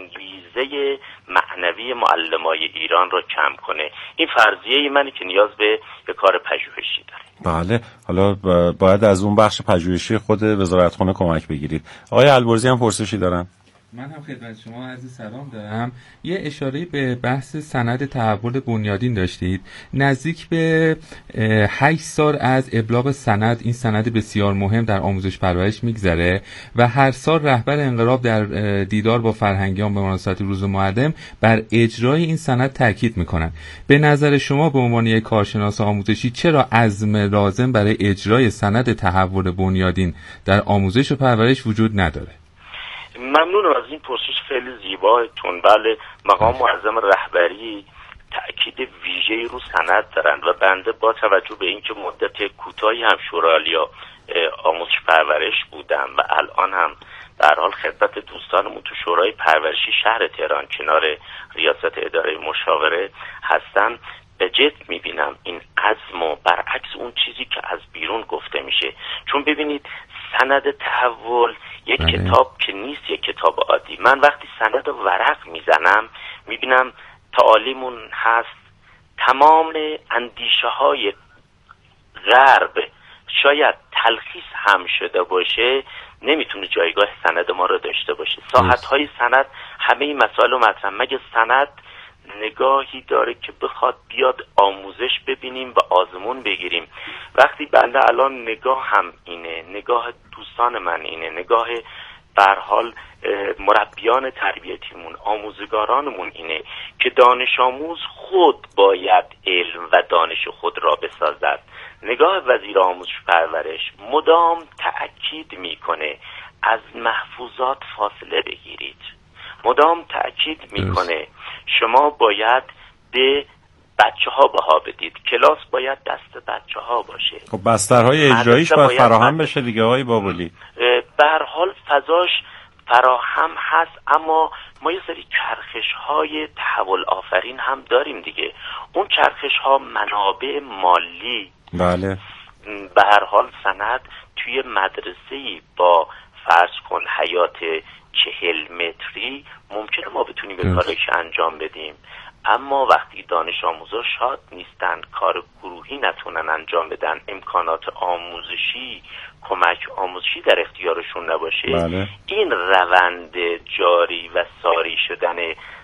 انگیزه معنوی معلمای ایران رو کم کنه. این فرضیه منه که نیاز به یک کار پژوهشی داره. بله، حالا باید از اون بخش پژوهشی خود وزارتخانه کمک بگیرید. آقای البرزی هم پرسشی دارن. من هم خدمت شما عرض سلام دارم. یه اشاره به بحث سند تحول بنیادین داشتید. نزدیک به 8 سال از ابلاغ سند، این سند بسیار مهم در آموزش پرورش میگذره و هر سال رهبر انقلاب در دیدار با فرهنگیان به مناسبت روز معلم بر اجرای این سند تاکید میکنن. به نظر شما به عنوان یک کارشناس آموزشی چرا عزم لازم برای اجرای سند تحول بنیادین در آموزش و پرورش وجود نداره؟ ممنونم از این پرسش خیلی زیبایتون. بله، مقام معظم رهبری تأکید ویژه‌ای رو سند دارند و بنده با توجه به اینکه مدت کوتاهی هم شورای آموزش پرورش بودم و الان هم به هر حال خدمت دوستانمون تو شورای پرورشی شهر تهران کنار ریاست اداره مشاوره هستن، به جد میبینم این عزم و برعکس اون چیزی که از بیرون گفته میشه. چون ببینید سند تحول یک کتاب که نیست، یک کتاب عادی. من وقتی سند رو ورق میزنم میبینم تعالیمون هست، تمام اندیشه های غرب شاید تلخیص هم شده باشه نمیتونه جایگاه سند ما رو داشته باشه. ساحت های سند همه این مسائل رو مطرح، مگه سند نگاهی داره که بخواد بیاد آموزش ببینیم و آزمون بگیریم؟ وقتی بنده الان نگاه هم اینه، نگاه دوستان من اینه، نگاه به هر حال مربیان تربیتیمون، آموزگارانمون اینه که دانش آموز خود باید علم و دانش خود را بسازد. نگاه وزیر آموزش پرورش مدام تأکید میکنه از محفوظات فاصله بگیرید، مدام تأکید میکنه شما باید به بچه ها بها بدید، کلاس باید دست بچه ها باشه. خب بسترهای اجراییش باید فراهم بشه دیگه آقای بابلی. به هر حال فضاش فراهم هست، اما ما یه سری چرخش های تحول آفرین هم داریم دیگه. اون چرخش ها منابع مالی، بله، به هر حال سند توی مدرسه‌ای با فرض کن حیات 40 متری ممکنه ما بتونیم به کارش انجام بدیم، اما وقتی دانش آموزا شاد نیستن، کار گروهی نتونن انجام بدن، امکانات آموزشی، کمک آموزشی در اختیارشون نباشه، بله. این روند جاری و ساری شدن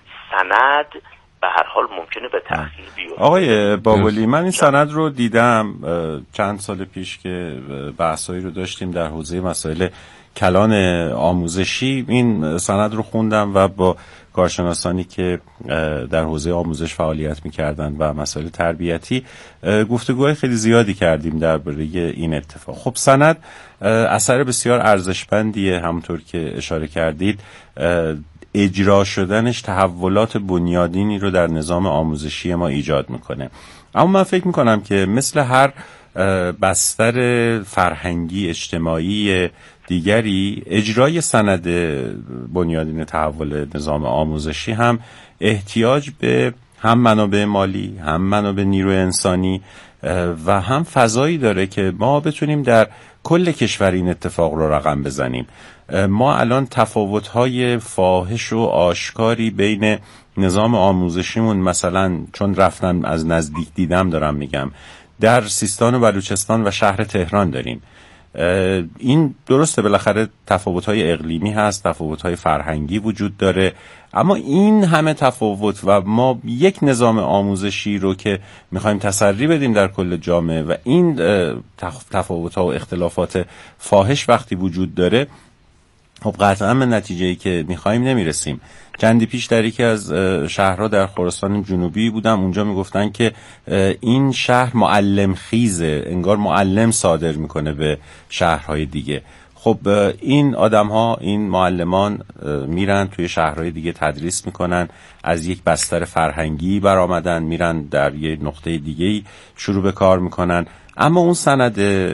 سند به هر حال ممکنه به تأخیر بیفته. آقای بابلی، من این سند رو دیدم چند سال پیش که بحثایی رو داشتیم در حوزه مسائل کلان آموزشی. این سند رو خوندم و با کارشناسانی که در حوزه آموزش فعالیت می‌کردند و مسائل تربیتی گفتگوهای خیلی زیادی کردیم درباره این اتفاق. خب سند اثر بسیار ارزشمندیه، همونطور که اشاره کردید. اجرا شدنش تحولات بنیادینی رو در نظام آموزشی ما ایجاد میکنه. اما من فکر میکنم که مثل هر بستر فرهنگی اجتماعی دیگری، اجرای سند بنیادین تحول نظام آموزشی هم احتیاج به هم منابع مالی، هم منابع نیروی انسانی و هم فضایی داره که ما بتونیم در کل کشور این اتفاق رو رقم بزنیم. ما الان تفاوت‌های فاحش و آشکاری بین نظام آموزشیمون، مثلا چون رفتن از نزدیک دیدم دارم میگم، در سیستان و بلوچستان و شهر تهران داریم. این درسته بالاخره تفاوت‌های اقلیمی هست، تفاوت‌های فرهنگی وجود داره، اما این همه تفاوت و ما یک نظام آموزشی رو که میخوایم تسری بدیم در کل جامعه و این تفاوت‌ها و اختلافات فاحش وقتی وجود داره، خب قطعا به نتیجه‌ای که میخوایم نمیرسیم. چندی پیش در یکی از شهرها در خراسان جنوبی بودم، اونجا میگفتن که این شهر معلم خیزه، انگار معلم صادر میکنه به شهرهای دیگه. خب این آدم‌ها، این معلمان میرن توی شهرهای دیگه تدریس میکنن، از یک بستر فرهنگی برآمدن، میرن در یه نقطه دیگه‌ای شروع به کار میکنن. اما اون سند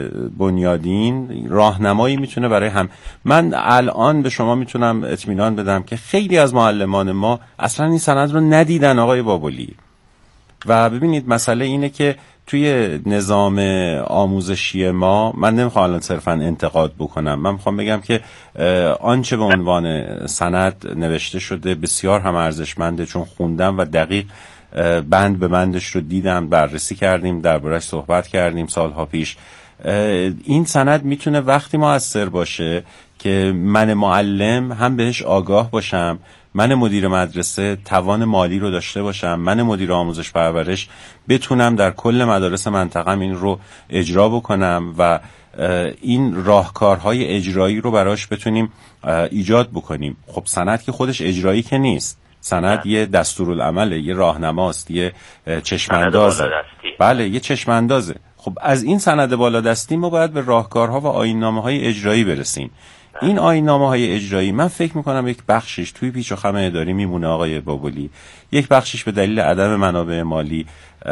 بنیادین راهنمایی میتونه برای هم. من الان به شما میتونم اطمینان بدم که خیلی از معلمان ما اصلا این سند رو ندیدن آقای بابلی. و ببینید مسئله اینه که توی نظام آموزشی ما، من نمیخوام الان صرفا انتقاد بکنم، من میخوام بگم که آنچه به عنوان سند نوشته شده بسیار هم ارزشمنده، چون خوندم و دقیق بند به بندش رو دیدم، بررسی کردیم، درباره‌اش صحبت کردیم سالها پیش. این سند میتونه وقتی مؤثر باشه که من معلم هم بهش آگاه باشم، من مدیر مدرسه توان مالی رو داشته باشم، من مدیر آموزش پرورش بتونم در کل مدارس منطقم این رو اجرا بکنم و این راهکارهای اجرایی رو براش بتونیم ایجاد بکنیم. خب سند که خودش اجرایی که نیست، سند یه دستورالعمله، یه راهنماست، یه چشماندازه. بله، یه چشماندازه. خب از این سند بالادستی ما باید به راهکارها و آیین‌نامه‌های اجرایی برسیم. این آیین‌نامه‌های اجرایی من فکر میکنم یک بخشش توی پیچ و خم اداری میمونه آقای بابلی، یک بخشش به دلیل عدم منابع مالی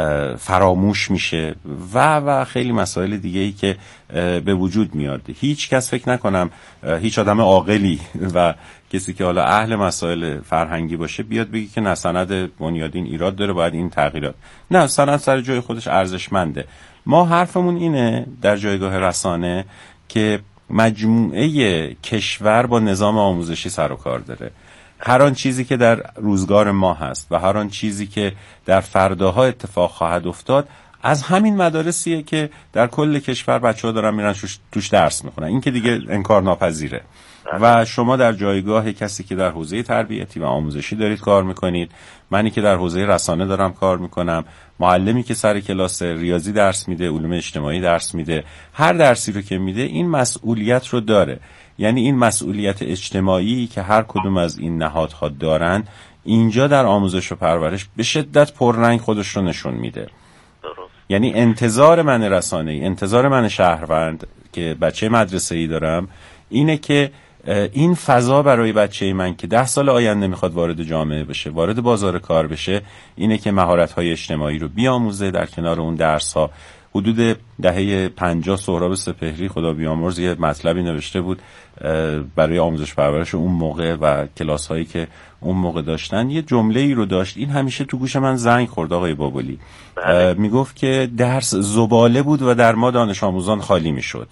فراموش میشه و خیلی مسائل دیگه ای که به وجود میاد. هیچ کس فکر نکنم، هیچ آدم عاقلی و کسی که حالا اهل مسائل فرهنگی باشه بیاد بگی که نه سند بنیادین ایراد داره، باید این تغییرات. نه، سند سر جای خودش ارزشمنده. ما حرفمون اینه در جایگاه رسانه که مجموعه کشور با نظام آموزشی سر و کار داره. هر آن چیزی که در روزگار ما هست و هر آن چیزی که در فرداها اتفاق خواهد افتاد از همین مدارسیه که در کل کشور بچه‌ها دارن میرن توش درس میخونن. این که دیگه انکار ناپذیره. و شما در جایگاه کسی که در حوزه تربیتی و آموزشی دارید کار میکنید، منی که در حوزه رسانه دارم کار میکنم، معلمی که سر کلاس ریاضی درس میده، علوم اجتماعی درس میده، هر درسی رو که میده این مسئولیت رو داره. یعنی این مسئولیت اجتماعی که هر کدوم از این نهادها دارن اینجا در آموزش و پرورش به شدت پررنگ خودش رو نشون میده. یعنی انتظار من رسانه‌ای، انتظار من شهروند که بچه مدرسه‌ای دارم اینه که این فضا برای بچه من که 10 سال آینده میخواد وارد جامعه بشه، وارد بازار کار بشه، اینه که مهارت‌های اجتماعی رو بیاموزه. در کنار اون درس‌ها حدود دهه 50 سهراب سپهری خدا بیامرز یه مطلبی نوشته بود برای آموزش پرورش اون موقع و کلاس‌هایی که اون موقع داشتن. یه جمله‌ای رو داشت، این همیشه تو گوش من زنگ خورد آقای بابلی. میگفت که درس زباله بود و در ما دانش آموزان خالی میشد.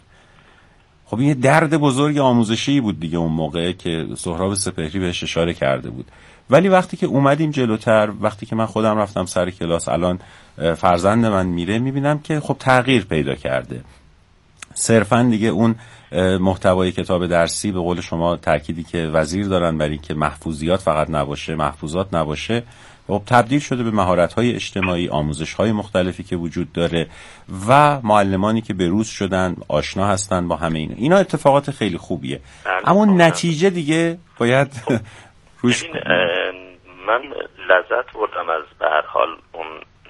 خب این یه درد بزرگ آموزشی بود دیگه اون موقع که سهراب سپهری بهش اشاره کرده بود. ولی وقتی که اومدیم جلوتر، وقتی که من خودم رفتم سر کلاس، الان فرزند من میره، میبینم که خب تغییر پیدا کرده. صرفا دیگه اون محتوای کتاب درسی به قول شما تأکیدی که وزیر دارن برای که محفوظیات فقط نباشه، محفوظات نباشه، خب تبدیل شده به مهارت‌های اجتماعی، آموزش‌های مختلفی که وجود داره و معلمانی که بروز شدن، آشنا هستن با همه اینا اتفاقات خیلی خوبیه. اما نتیجه دیگه باید روش من لذت بردم از به هر حال اون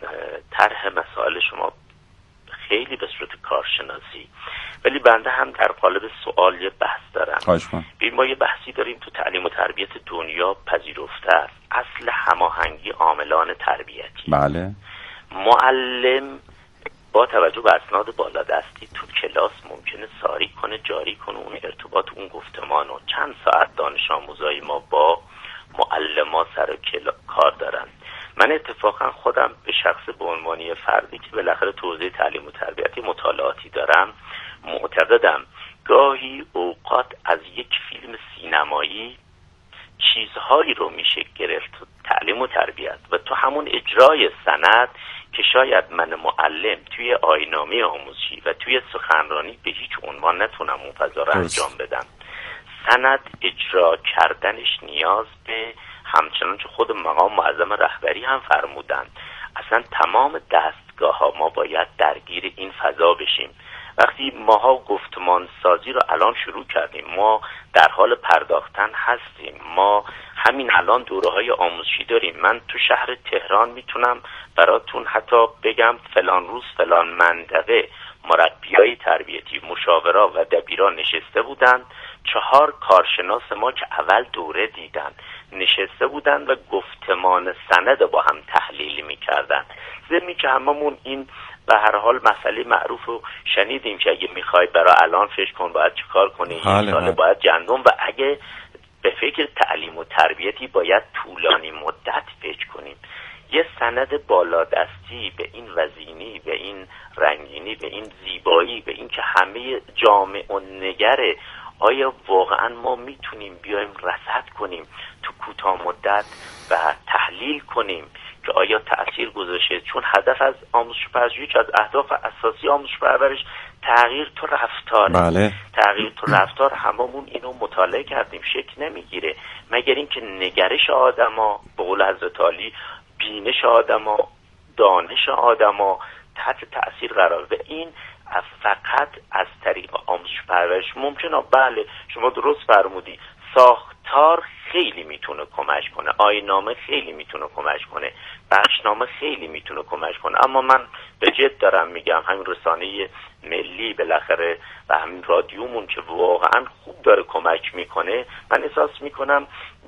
طرح مسائل شما خیلی به صورت کارشناسی، ولی بنده هم در قالب سوال یه بحث دارم. ما یه بحثی داریم تو تعلیم و تربیت دنیا پذیرفته است، اصل هماهنگی عاملان تربیتی. بله. معلم با توجه به اسناد بالادستی تو کلاس ممکنه ساری کنه، جاری کنه اون ارتباط، اون گفتمان و چند ساعت دانش آموزای ما با معلما سر کار دارن. من اتفاقا خودم به شخص به عنوانی فردی که بالاخره تو حوزه تعلیم و تربیتی مطالعاتی دارم، معتقدم گاهی اوقات از یک فیلم سینمایی چیزهایی رو میشه گرفت تعلیم و تربیت و تو همون اجرای سند که شاید من معلم توی آیین‌نامه آموزشی و توی سخنرانی به هیچ عنوان نتونم اون فضا رو انجام بدم. سند اجرا کردنش نیاز به، همچنان که خود مقام معظم رهبری هم فرمودن، اصلا تمام دستگاه ها ما باید درگیر این فضا بشیم. وقتی ماها گفتمان سازی رو الان شروع کردیم، ما در حال پرداختن هستیم، ما همین الان دوره های آموزشی داریم. من تو شهر تهران میتونم براتون حتی بگم فلان روز فلان منطقه مربیای تربیتی، مشاورا و دبیران نشسته بودن، 4 کارشناس ما که اول دوره دیدن نشسته بودن و گفتمان سند با هم تحلیل میکردن. ضمن که هممون این به هر حال مسئله معروف رو شنیدیم که اگه میخوای برای الان فکر کن باید چیکار کنی، این سال باید گندم، و اگه به فکر تعلیم و تربیتی باید طولانی مدت فکر کنیم. یه سند بالادستی به این وزینی به این رنگینی، به این زیبایی، به این که همه جامعه و نگره، آیا واقعا ما میتونیم بیایم رصد کنیم تو کوتاه مدت و تحلیل کنیم که آیا تأثیر گذاشته؟ چون هدف از آموزش پرورش، که از اهداف اساسی آموزش پرورش تغییر تو رفتار. بله. تغییر تو رفتار هممون اینو مطالعه کردیم، شکل نمیگیره مگر اینکه نگرش آدما، به قول حضرت علی، بینش آدما، دانش آدما تحت تأثیر قرار بده. این فقط از طریق آموزش پرورش ممکنه. بله شما درست فرمودی، ساختار خیلی میتونه کمک کنه، آیین‌نامه خیلی میتونه کمک کنه، بخشنامه خیلی میتونه کمک کنه، اما من به جد دارم میگم همین رسانه ملی بالاخره و همین رادیومون که واقعا خوب داره کمک میکنه، من احساس میکنم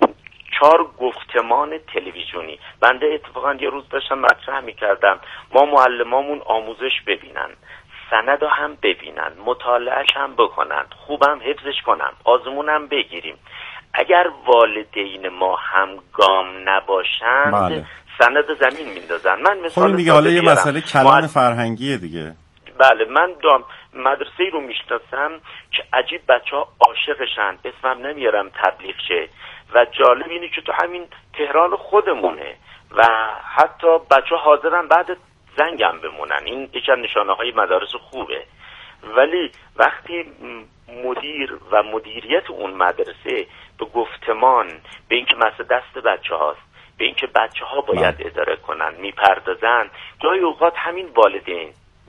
4 گفتمان تلویزیونی. بنده اتفاقا یه روز داشتم مطرح میکردم ما معلمامون آموزش ببینن، سند هم ببینن، مطالعهش هم بکنن، خوبم حفظش کنن، آزمون هم بگیریم. اگر والدین ما همگام نباشند بله. سند زمین میندازن. من مثال دیگه حالا یه مسئله کلان فرهنگیه دیگه. بله من مدرسه‌ای رو میشناسم که عجیب بچه‌ها عاشقشن، اسمم نمیارم تبلیغ شه، و جالب اینه که تو همین تهران خودمونه و حتی بچه‌ها حاضرن بعد زنگم بمونن. این یکی از نشانه‌های مدارس خوبه. ولی وقتی مدیر و مدیریت اون مدرسه به گفتمان، به اینکه مسئله دست بچه‌هاست، به اینکه بچه‌ها باید اداره کنن میپردازن، جای اوقات همین والدین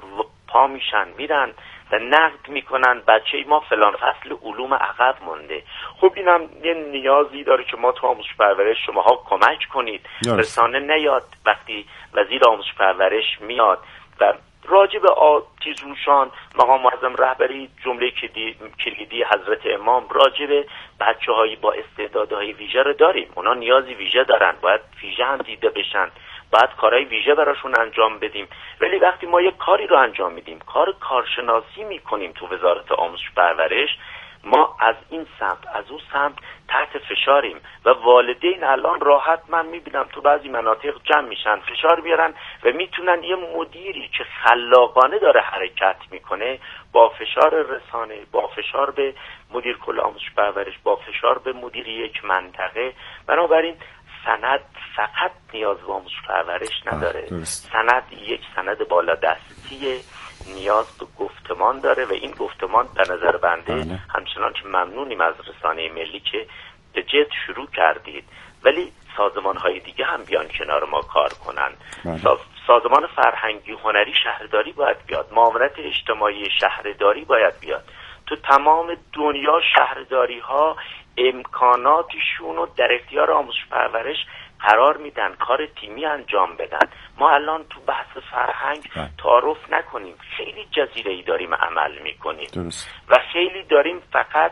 پا میشن میرن و نقد میکنن بچه ما فلان فصل علوم عقب مونده. خب اینم یه نیازی داره که ما تو آموزش پرورش شماها کمک کنید. رسانه نیاد وقتی وزیر آموزش پرورش میاد و راجع به آتیزروشان مقام معظم رهبری جمله کلیدی حضرت امام راجع به بچه‌های با استعدادهای ویژه رو داریم. اونا نیازی ویژه دارن، باید ویژه هم دیده بشن، باید کارهای ویژه براشون انجام بدیم. ولی وقتی ما یک کاری رو انجام میدیم، کارشناسی میکنیم تو وزارت آموزش پرورش، ما از این سمت از اون سمت تحت فشاریم و والدین الان راحت من میبینم تو بعضی مناطق جمع میشن، فشار بیارن و میتونن یه مدیری که خلاقانه داره حرکت میکنه با فشار رسانه، با فشار به مدیر کل آموزش پرورش، با فشار به مدیر یک منطقه. بنابراین سند فقط نیاز به آموزش پرورش نداره. سند یک سند بالا دستیه، نیاز به گفتمان داره و این گفتمان به نظر بنده همچنان که ممنونیم از رسانه ملی که به جد شروع کردید، ولی سازمان های دیگه هم بیان کنار ما کار کنن. سازمان فرهنگی هنری شهرداری باید بیاد، معاونت اجتماعی شهرداری باید بیاد. تو تمام دنیا شهرداری ها امکاناتشون رو در اختیار آموزش پرورش قرار میدن، کار تیمی انجام بدن. ما الان تو بحث فرهنگ تعارف نکنیم، خیلی جزیره‌ای داریم عمل میکنیم و خیلی داریم فقط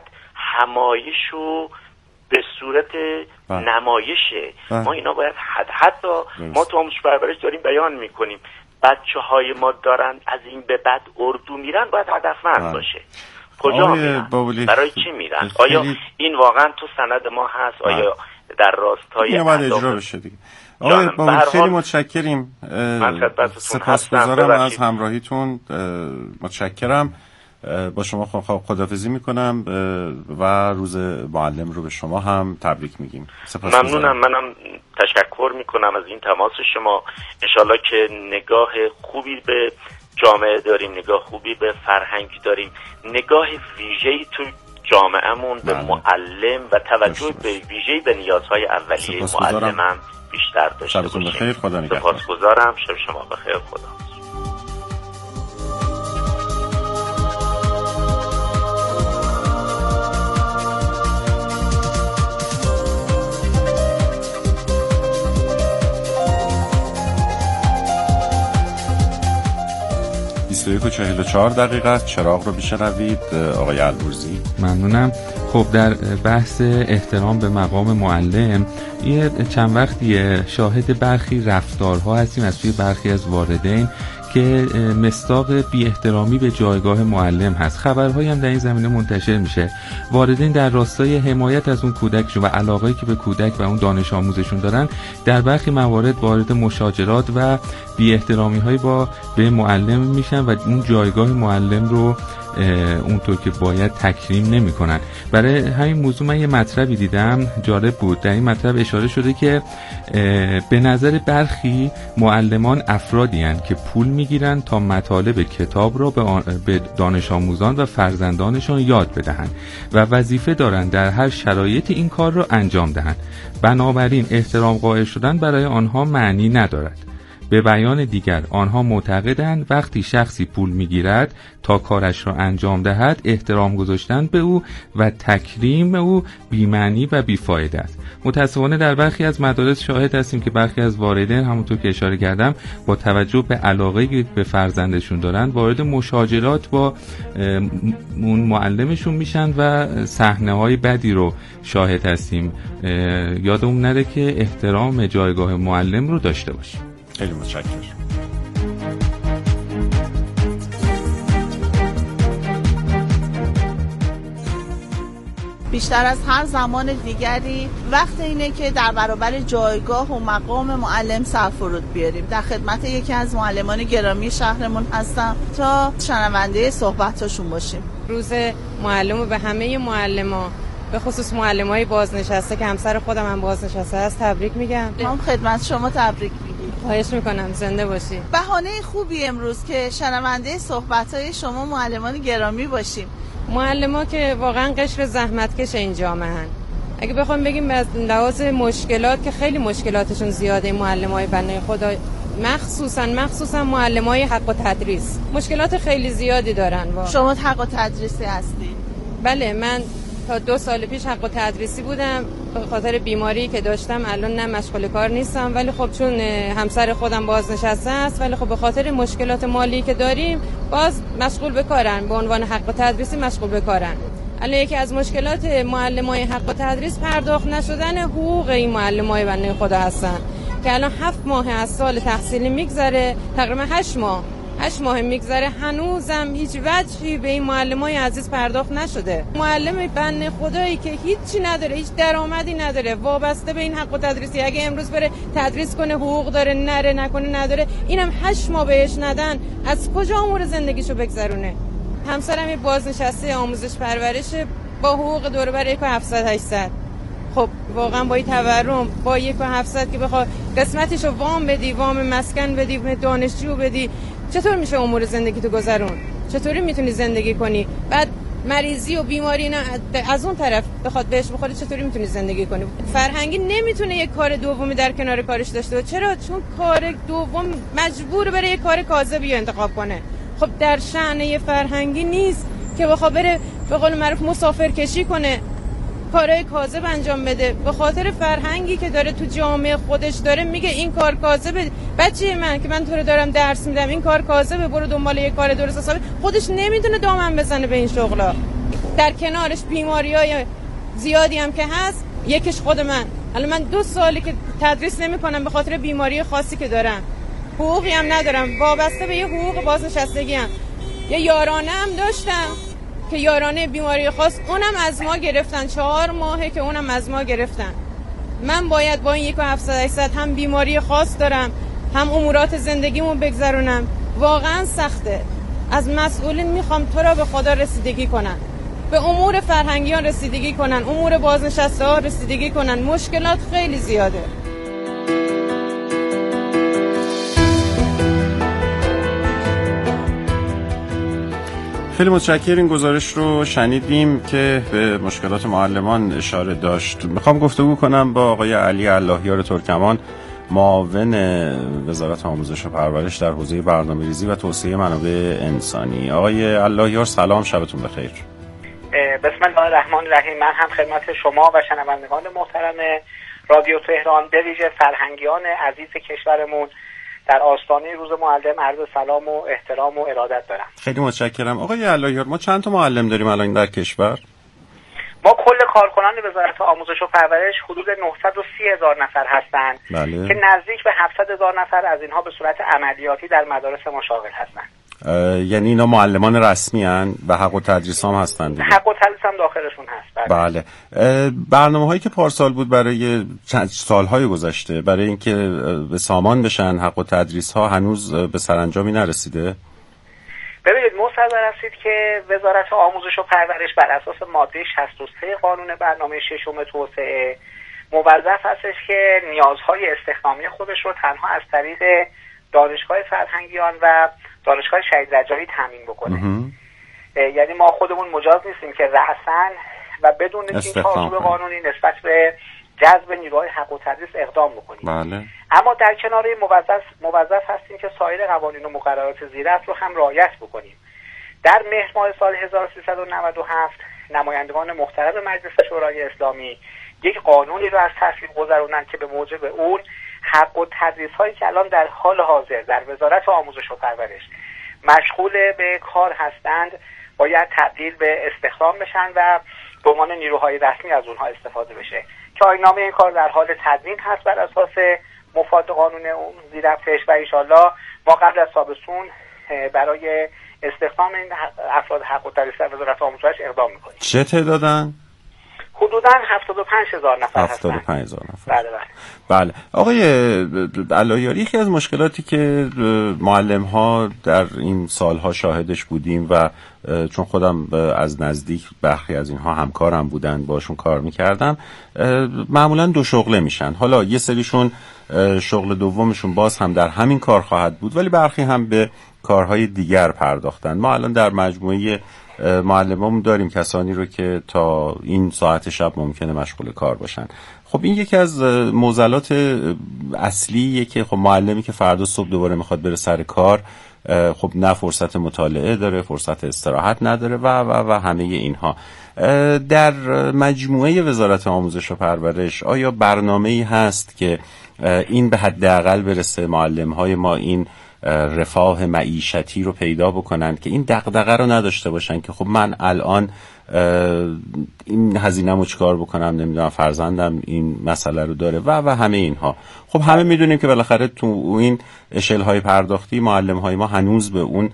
همایش و به صورت نمایشه. ما اینا باید حتی ما تو آموزش پرورش داریم بیان میکنیم بچه‌های ما دارن از این به بعد اردو میرن، باید هدفمند باشه. کجا میرن؟ برای چی میرن؟ آیا این واقعا تو سند ما هست؟ آیا در راستای این باید اجرا بشه دیگه؟ آقای بابولی خیلی متشکریم، سپاسگزارم از همراهیتون، متشکرم. با شما خداحافظی میکنم و روز معلم رو به شما هم تبریک میگیم. ممنونم. منم تشکر میکنم از این تماس شما. انشالله که نگاه خوبی به جامعه داریم، نگاه خوبی به فرهنگ داریم، نگاه ویژه‌ای تو جامعهمون به معلم و توجه به ویژه‌ای به نیازهای اولیه معلمم بیشتر داشته باشیم. شبتون بخیر، خدا نگهدار. سپاسگزارم، شب شما بخیر، خدا. 21:44 چراغ رو بشنوید. آقای البرزی. ممنونم. خب در بحث احترام به مقام معلم یه چند وقتیه شاهد برخی رفتارها هستیم از سوی برخی از والدین که مصداق بی احترامی به جایگاه معلم هست. خبرهایی هم در این زمینه منتشر میشه. والدین در راستای حمایت از اون کودکشون و علاقه‌ای که به کودک و اون دانش آموزشون دارن در برخی موارد وارد مشاجرات و بی احترامی‌های به معلم میشن و اون جایگاه معلم رو اونطور که باید تکریم نمی‌کنن. برای همین موضوع من یه مطلبی دیدم جالب بود. در این مطلب اشاره شده که به نظر برخی معلمان افرادی هستند که پول میگیرن تا مطالب کتاب رو به دانش آموزان و فرزندانشان یاد بدهند و وظیفه دارند در هر شرایطی این کار رو انجام دهند. بنابراین احترام قائل شدن برای آنها معنی ندارد. به بیان دیگر آنها معتقدند وقتی شخصی پول میگیرد تا کارش را انجام دهد احترام گذاشتن به او و تکریم او بی‌معنی و بی‌فایده است. متأسفانه در برخی از مدارس شاهد هستیم که برخی از والدین همونطور که اشاره کردم با توجه به علاقه‌ای که به فرزندشون دارن وارد مشاجرات با اون معلمشون میشن و صحنه‌های بدی رو شاهد هستیم. یادمون نره که احترام جایگاه معلم رو داشته باشیم. خیلی متشکرم. بیشتر از هر زمان دیگری وقت اینه که در برابر جایگاه و مقام معلم سرفرود بیاریم. در خدمت یکی از معلمان گرامی شهرمون هستم تا شنونده صحبتاشون باشیم. روز معلم و به همه معلما به خصوص معلمای بازنشسته که همسر خودم هم بازنشسته است تبریک میگم. ما خدمت شما تبریک میگیم. خواهش میکنم، زنده باشی. بهانه خوبی امروز که شنونده صحبت‌های شما معلمان گرامی باشیم. معلما که واقعا قشر زحمتکش این جامعه هن. اگه بخوام بگیم از لحاظ مشکلات که خیلی مشکلاتشون زیاده، معلمای بنده خدا مخصوصا معلمای حق و تدریس مشکلات خیلی زیادی دارن. شما حق و تدریسی هستی؟ بله، من تا 2 سال پیش حق و تدریسی بودم. به خاطر بیماری که داشتم الان نه مشغول کار نیستم، ولی خب چون همسر خودم بازنشسته است، ولی خب به خاطر مشکلات مالی که داریم باز مشغول به کارن، به عنوان حق و تدریسی مشغول به کارن. الان یکی از مشکلات معلمای حق و تدریس پرداخت نشدن حقوق این معلمای بنده خدا هستن که الان 7 ماه از سال تحصیلی میگذره، تقریبا 8 ماه میگذره، هنوزم هیچ وجهی به این معلمای عزیز پرداخت نشده. معلم بنده خدایی که هیچی نداره، هیچ درآمدی نداره، وابسته به این حق و تدریسی، اگه امروز بره تدریس کنه حقوق داره، نره نکنه نداره، اینم 8 ماه بهش ندن، از کجا امور زندگیشو بگذرونه؟ همسرم یه بازنشسته آموزش پرورشه با حقوق دور بر 1,700-800. خب واقعا با این تورم با 1,700 که بخواد قسمتشو وام بدی، وام مسکن بدی، دانشجو بدی، چطور میشه امور زندگی تو گذرون؟ چطوری میتونی زندگی کنی؟ بعد مریضی و بیماری نه از اون طرف بخواد بهش بخوره، چطوری میتونی زندگی کنی؟ فرهنگی نمیتونه یک کار دومی در کنار کارش داشته باشه. چرا؟ چون کار دوم مجبور بره یک کار کاذبی انتخاب کنه. خب در شأن یه فرهنگی نیست که بخواد بره به قول معروف مسافر کشی کنه، کارهای کاذب انجام بده. به خاطر فرهنگی که داره تو جامعه خودش داره میگه این کار کاذبه. بچه من که من تو رو دارم درس میدم این کار کاذبه، برو دنبال یه کار درست حسابی. خودش نمیدونه دامن بزنه به این شغلا. در کنارش بیماریای زیادی هم که هست. یکیش خود من الان 2 سالی که تدریس نمیکنم به خاطر بیماری خاصی که دارم، حقوقی هم ندارم، وابسته به یه حقوق بازنشستگی ام. یه یارانه هم داشتم که یارانه بیماری خاص اونم از ما گرفتن، 4 ماهه که اونم از ما گرفتن. من باید با این 1,700 هم بیماری خاص دارم، هم امورات زندگیمو بگذرونم. واقعا سخته. از مسئولین میخوام تو را به خدا رسیدگی کنن، به امور فرهنگیان رسیدگی کنن، امور بازنشسته ها رسیدگی کنن. مشکلات خیلی زیاده. خیلی متشکرم. این گزارش رو شنیدیم که به مشکلات معلمان اشاره داشت. میخوام گفتگو کنم با آقای علی اللهیار ترکمان، معاون وزارت آموزش و پرورش در حوزه برنامه‌ریزی و توسعه منابع انسانی. آقای اللهیار سلام، شبتون بخیر. بسم الله الرحمن الرحیم. من هم خدمت شما و شنوندگان محترم رادیو تهران به ویژه فرهنگیان عزیز کشورمون در آستانه روز معلم عرض سلام و احترام و ارادت دارم. خیلی متشکرم. آقای اللهیار، ما چند تا معلم داریم الان در کشور؟ ما کل کارکنان وزارت آموزش و پرورش حدود 930,000 نفر هستند که نزدیک به 700,000 نفر از اینها به صورت عملیاتی در مدارس ما شاغل هستند. یعنی اینا معلمان رسمی هستند و حق التدریس هم هستند دیگه؟ حق التدریس هم داخلشون هست. بله. برنامه هایی که پارسال بود برای سالهای گذشته برای اینکه به سامان بشن حق التدریس ها هنوز به سرانجامی نرسیده؟ ببینید مستحضر هستید که وزارت آموزش و پرورش بر اساس ماده 63 قانون برنامه ششم توسعه موظف هستش که نیازهای استخدامی خودش رو تنها از طریق دانشگاه فرهنگیان و دانشگاه شهید رجایی تامین بکنه. یعنی ما خودمون مجاز نیستیم که رأساً و بدون این چارچوب قانونی نسبت به جذب نیروهای حق و تدریس اقدام بکنیم. بله. اما در کنار موظف هستیم که سایر قوانین و مقررات زیرت رو هم رعایت بکنیم. در مهر ماه سال 1397 نمایندگان محترم مجلس شورای اسلامی یک قانونی رو از تصویب گذروندن که به موجب اون حق و تدریس هایی که الان در حال حاضر در وزارت آموزش و پرورش مشغول به کار هستند باید تبدیل به استخدام بشن و به عنوان نیروهای رسمی از اونها استفاده بشه که آیین‌نامه این کار در حال تدوین هست بر اساس مفاد قانون اون زیرفتش و انشالله ما قبل از تابستون برای استخدام این افراد حق و تدریس در وزارت آموزش اقدام میکنیم. چه تعدادن؟ حدوداً 75,000 نفر هستند. 75,000 نفر. بله. بله. آقای علایاری، یکی از مشکلاتی که معلم ها در این سالها شاهدش بودیم و چون خودم از نزدیک برخی از اینها همکارم بودن باشون کار میکردم، معمولاً دو شغله میشن. حالا یه سریشون شغل دومشون باز هم در همین کار خواهد بود ولی برخی هم به کارهای دیگر پرداختن. ما الان در مجموعه معلمامون داریم کسانی رو که تا این ساعت شب ممکنه مشغول کار باشن. خب این یکی از معضلات اصلیه که خب معلمی که فردا صبح دوباره میخواد بره سر کار خب نه فرصت مطالعه داره، فرصت استراحت نداره و همه اینها. در مجموعه وزارت آموزش و پرورش آیا برنامه‌ای هست که این به حداقل برسه معلم‌های ما این رفاه معیشتی رو پیدا بکنن که این دغدغه رو نداشته باشن که خب من الان این هزینه‌مو چیکار بکنم، نمیدونم فرزندم این مسئله رو داره و همه اینها. خب همه میدونیم که بالاخره تو این اشل‌های پرداختی معلم‌های ما هنوز به اون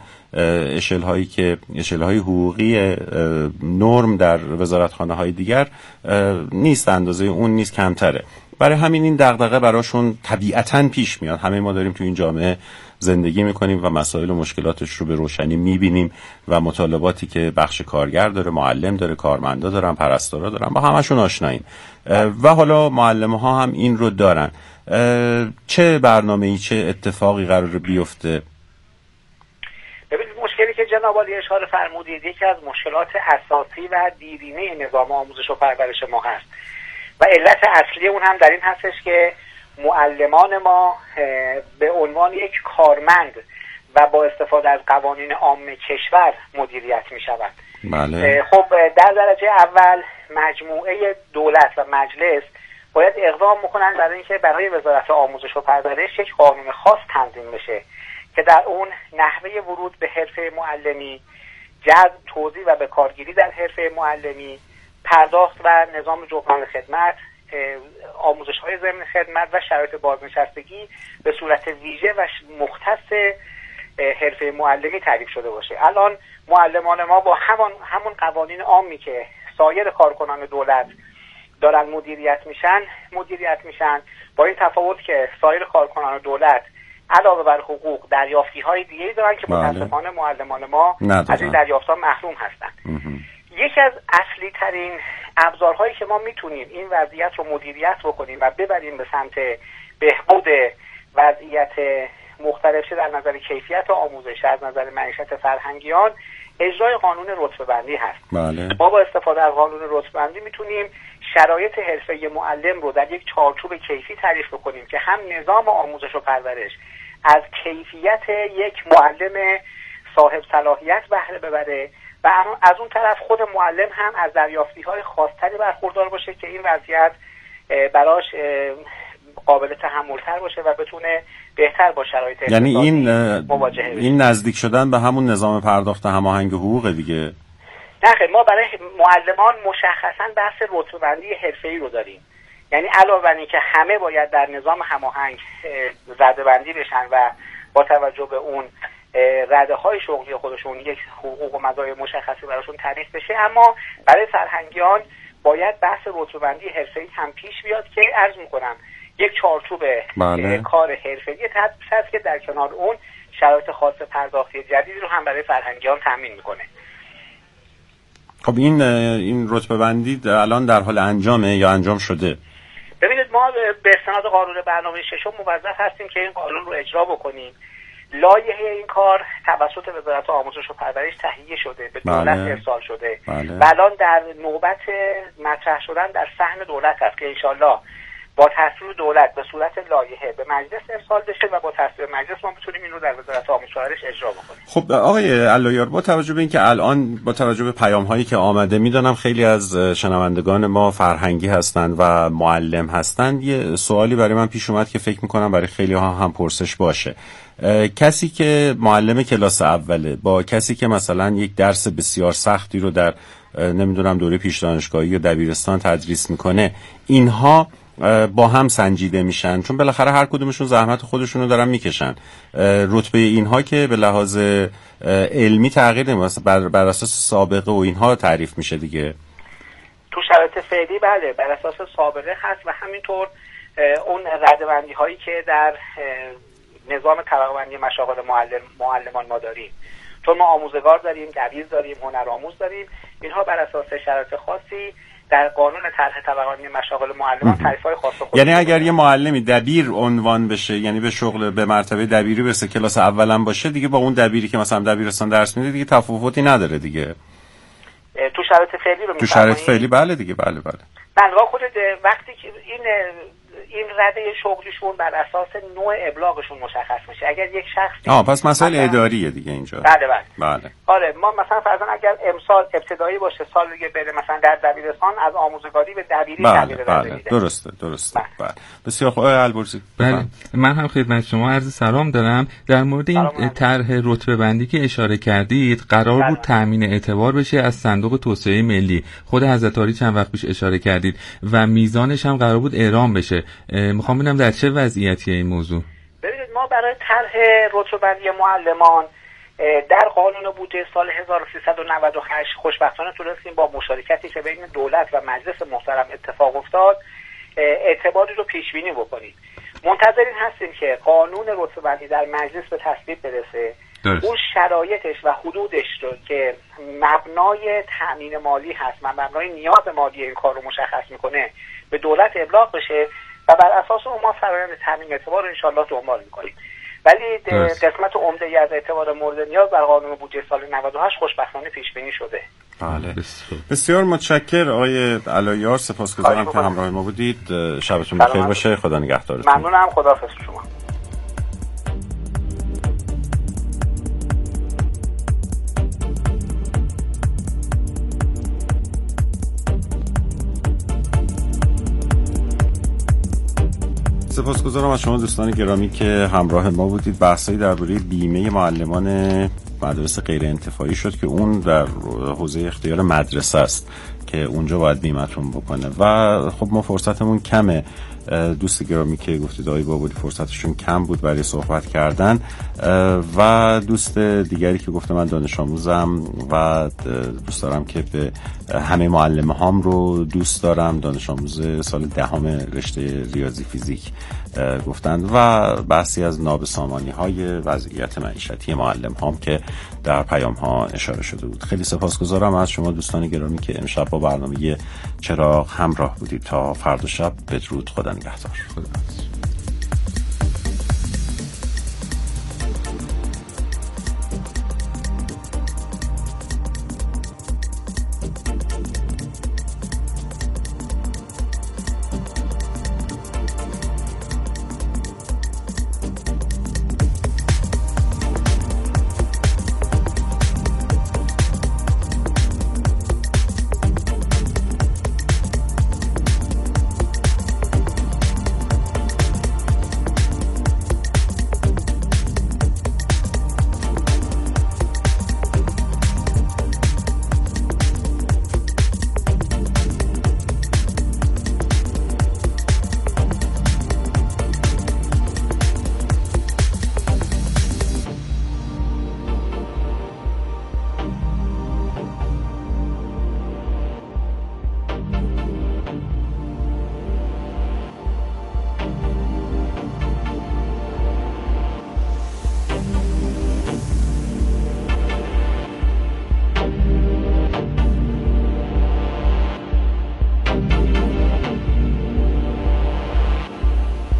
اشل‌های حقوقی نرم در وزارتخانه‌های دیگر نیست، اندازه اون نیست، کمتره. برای همین این دغدغه براشون طبیعتاً پیش میاد. همه ما داریم تو این جامعه زندگی میکنیم و مسائل و مشکلاتش رو به روشنی میبینیم و مطالباتی که بخش کارگر داره، معلم داره، کارمندا دارن، پرستارا دارن، با همشون آشناییم و حالا معلم ها هم این رو دارن. چه برنامه‌ای، چه اتفاقی قراره بیفته؟ ببینید مشکلی که جناب عالی اشاره فرمودید یکی از مشکلات اساسی و دیرینه نظام آموزش و پرورش ما هست و علت اصلی اون هم در این هستش که معلمان ما به عنوان یک کارمند و با استفاده از قوانین عام کشور مدیریت می شود. بله. خب در درجه اول مجموعه دولت و مجلس باید اقدام بکنن برای اینکه برای وزارت آموزش و پرورش یک قانون خاص تنظیم بشه که در اون نحوه ورود به حرفه معلمی، جذب، توزیع و به کارگیری در حرفه معلمی، پرداخت و نظام جبران خدمت، آموزش‌های ضمن خدمت و شرایط بازنشستگی به صورت ویژه و مختص حرفه معلمی تعریف شده باشه. الان معلمان ما با همون قوانین عامی که سایر کارکنان دولت دارن مدیریت میشن با این تفاوت که سایر کارکنان دولت علاوه بر حقوق دریافتی‌های دیگه‌ای دارن که متأسفانه معلمان ما از این دریافت‌ها محروم هستن. یکی از اصلی ترین ابزارهایی که ما میتونیم این وضعیت رو مدیریت بکنیم و ببریم به سمت بهبود وضعیت مختلف چه در نظر کیفیت آموزش، از نظر معیشت فرهنگیان، اجرای قانون رتبه‌بندی هست. بله. ما با استفاده از قانون رتبه‌بندی میتونیم شرایط حرفه معلم رو در یک چارچوب کیفی تعریف بکنیم که هم نظام آموزش و پرورش از کیفیت یک معلم صاحب صلاحیت بهره ببره و از اون طرف خود معلم هم از دریافتی‌های خاص‌تری برخوردار باشه که این وضعیت براش قابل تحمل‌تر باشه و بتونه بهتر با شرایط یعنی مواجهه بشه. این نزدیک شدن به همون نظام پرداخت هماهنگ حقوق دیگه. نه خیلی، ما برای معلمان مشخصا بحث رتبه‌بندی حرفه‌ای رو داریم. یعنی علاوه بر اینکه همه باید در نظام هماهنگ رده‌بندی بشن و با توجه به اون رده‌های شغلی خودشون یک حقوق و مزایای مشخصی براشون تعریف بشه، اما برای فرهنگیان باید بحث رتبه‌بندی حرفه‌ای هم پیش بیاد که عرض می‌کنم یک چارچوب کار حرفه‌ای هست که در کنار اون شرایط خاص پرداختی جدیدی رو هم برای فرهنگیان تامین می‌کنه. خب این رتبه‌بندی الان در حال انجامه یا انجام شده؟ ببینید ما به استناد قانون برنامه ششم موظف هستیم که این قانون رو اجرا بکنیم. لایحه این کار توسط وزارت آموزش و پرورش تهیه شده، به دولت ارسال شده و الان در نوبت مطرح شدن در صحن دولت هست که انشالله با تصویب دولت به صورت لایحه به مجلس ارسال بشه و با تصویب مجلس ما بتونیم این رو در وزارت آموزش و پرورش اجرا بکنیم. خب آقای علایار، با توجه به اینکه الان با توجه به پیام هایی که آمده، میدونم خیلی از شنوندگان ما فرهنگی هستند و معلم هستند، یه سوالی برای من پیش اومد که فکر میکنم برای خیلی ها هم پرسش باشه. کسی که معلم کلاس اوله با کسی که مثلا یک درس بسیار سختی رو در نمیدونم دوره پیش دانشگاهی یا دبیرستان تدریس میکنه، اینها با هم سنجیده میشن؟ چون بالاخره هر کدومشون زحمت خودشونو دارن میکشن. رتبه اینها که به لحاظ علمی تغییر نمیکنه، بر اساس سابقه و اینها تعریف میشه دیگه. تو شرایط فعلی بله بر اساس سابقه هست و همینطور اون رده‌بندی هایی که در نظام طبقه بندی مشاغل معلمان ما داریم، چون ما آموزگار داریم، دبیر داریم، هنرآموز داریم، اینها بر اساس شرایط خاصی در قانون طرح طبقه بندی مشاغل معلمان تعریف‌های خاص خودش. یعنی اگر یه معلمی دبیر عنوان بشه، یعنی به شغل به مرتبه دبیری برسه، کلاس اول هم باشه، دیگه با اون دبیری که مثلا دبیرستان درس میده دیگه تفاوتی نداره دیگه. تو شرایط فعلی رو تو شرایط فعلی بله دیگه، بله. بنابراین خودت وقتی که این رده شغلیشون بر اساس نوع ابلاغشون مشخص میشه. اگر یک شخصی پس مسائل اداریه دیگه اینجا. بله. آره ما مثلا فرضاً اگر امسال ابتدایی باشه، سال دیگه بره مثلا در دبیرستان از آموزگاری به دبیری تغییر میده. درسته. بله. بسیار خوب. البرزی. بله. من هم خدمت شما عرض سلام دارم. در مورد این طرح رتبه بندی که اشاره کردید، قرار بود تامین اعتبار بشه از صندوق توسعه ملی. خود حضرت عالی چند وقت پیش اشاره کردید و میزانش هم قرار بود اعلام بشه. میخوام ببینم در چه وضعیتیه این موضوع. ببینید ما برای طرح رتبه‌بندی معلمان در قانون بودجه سال 1398 خوشبختانه تونستیم با مشارکتی که بین دولت و مجلس محترم اتفاق افتاد اعتباری رو پیش بینی بکنیم. منتظرین هستیم که قانون رتبه‌بندی در مجلس به تصویب برسه. اون شرایطش و حدودش رو که مبنای تامین مالی هست و مبنای نیاز مالی این کار رو مشخص میکنه به دولت ابلاغ بشه و بر اساس اون ما فرآیند تامین اعتبار رو انشالله دنبال میکنیم. ولی قسمت عمده‌ای از اعتبار مورد نیاز در قانون بودجه سال 98 خوشبختانه پیش بینی شده. بله. بسیار متشکرم آقای علایار، سپاسگزارم که همراه ما بودید. شبتون بخیر باشه. خدا نگهدارتون. ممنونم. خداحافظ شما. سپاسگزارم از شما دوستان گرامی که همراه ما بودید. بحثایی درباره بیمه معلمان مدارس غیر انتفاعی شد که اون در حوزه اختیار مدرسه است که اونجا باید بیمتون بکنه و خب ما فرصتمون کمه. دوست گرامی که گفتید آقای بابولی فرصتشون کم بود برای صحبت کردن و دوست دیگری که گفته من دانش آموزم و دوست دارم که به همه معلم هام رو دوست دارم، دانش آموز سال 10 رشته ریاضی فیزیک گفتند و بحثی از نابسامانی های وضعیت معیشتی معلم هام که در پیام ها اشاره شده بود. خیلی سپاسگزارم از شما دوستان گرامی که امشب با برنامه چراغ همراه بودید. تا فردا شب بدرود. خدا نگهدار.